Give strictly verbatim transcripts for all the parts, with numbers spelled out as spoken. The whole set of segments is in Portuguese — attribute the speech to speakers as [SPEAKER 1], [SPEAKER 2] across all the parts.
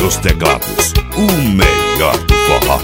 [SPEAKER 1] dos Teclados, o melhor do forró.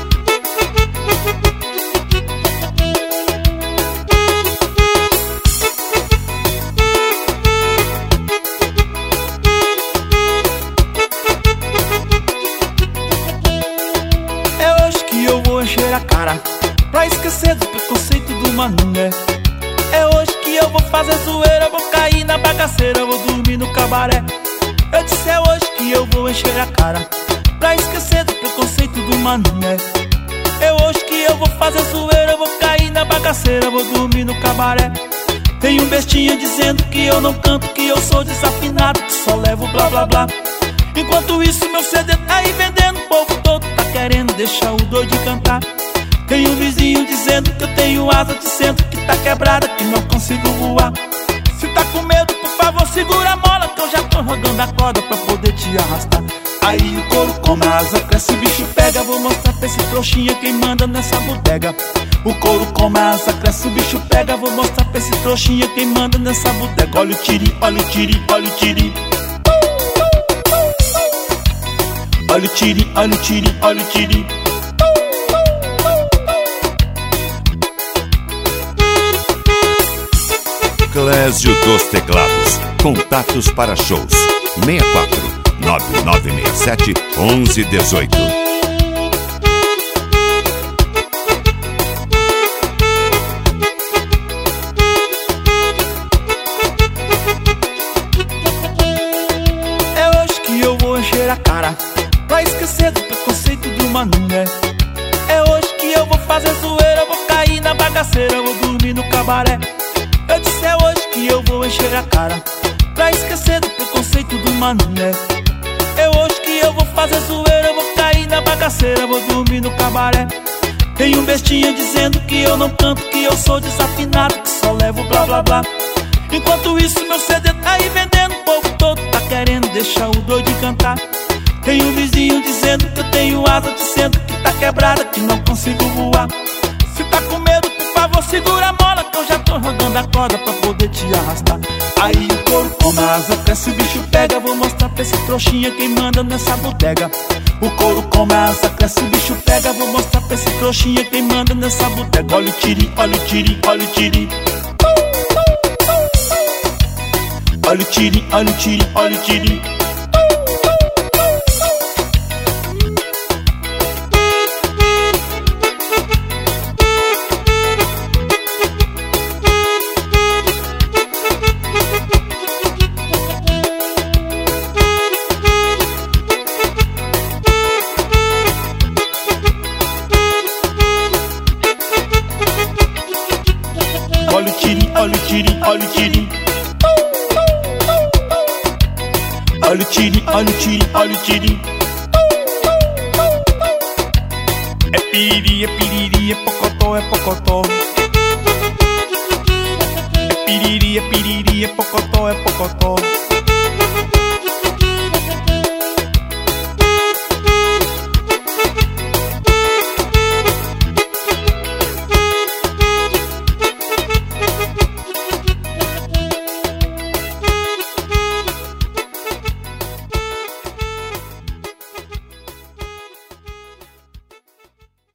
[SPEAKER 2] É hoje que eu vou encher a cara pra esquecer do preconceito do mané. É hoje que eu vou fazer zoeira, vou cair na bagaceira, vou dormir no cabaré. Eu disse é hoje que eu vou encher a cara pra esquecer do preconceito do mané. É hoje que eu vou fazer zoeira, vou cair na bagaceira, vou dormir no cabaré. Tem um bestinha dizendo que eu não canto, que eu sou desafinado, que só levo blá blá blá. Enquanto isso meu C D tá aí vendendo, o povo todo tá querendo deixar o doido cantar. Tem um vizinho dizendo que eu tenho asa de centro, que tá quebrada, que não consigo voar. Se tá com medo, por favor, segura a mola, que eu já tô rodando a corda pra poder te arrastar. Aí o couro come a asa, cresce, o bicho pega. Vou mostrar pra esse trouxinha quem manda nessa bodega. O couro come a asa, cresce, o bicho pega. Vou mostrar pra esse trouxinha quem manda nessa bodega. Olha o tiri, olha o tiri, olha o tiri. Olha o tiri, olha o tiri, olha o tiri.
[SPEAKER 1] Clésio dos Teclados. Contatos para shows seis quatro nove nove seis sete um um um oito.
[SPEAKER 2] É hoje que eu vou encher a cara pra esquecer do preconceito do mané. É hoje que eu vou fazer zoeira, vou cair na bagaceira, vou dormir no cabaré. Eu disse é hoje que eu vou encher a cara pra esquecer do preconceito do mané. É hoje que eu vou fazer zoeira, vou cair na bagaceira, vou dormir no cabaré. Tem um bestinha dizendo que eu não canto, que eu sou desafinado, que só levo blá blá blá. Enquanto isso meu C D tá aí vendendo, o povo todo tá querendo deixar o doido cantar. Tem um vizinho dizendo que eu tenho asa de centro, que tá quebrada, que não consigo voar. Se tá com medo, por favor, segura a mola, que eu já tô rodando a corda pra poder te arrastar. Aí o couro come a asa, cresce, o bicho pega. Vou mostrar pra esse trouxinha quem manda nessa bodega. O couro come a asa, cresce, o bicho pega. Vou mostrar pra esse trouxinha quem manda nessa bodega. Olha o tiri, olha o tiri, olha o tiri. Olha o tiri, olha o tiri, olha o tiri. Olha o tiri, olha o tiri, olha o tiri. Olha o tiri, olha o tiri, olha o tiri. É piriri, é piriri, é pocotó, é pocotó. É piriri, é piriri, é pocotó, é pocotó.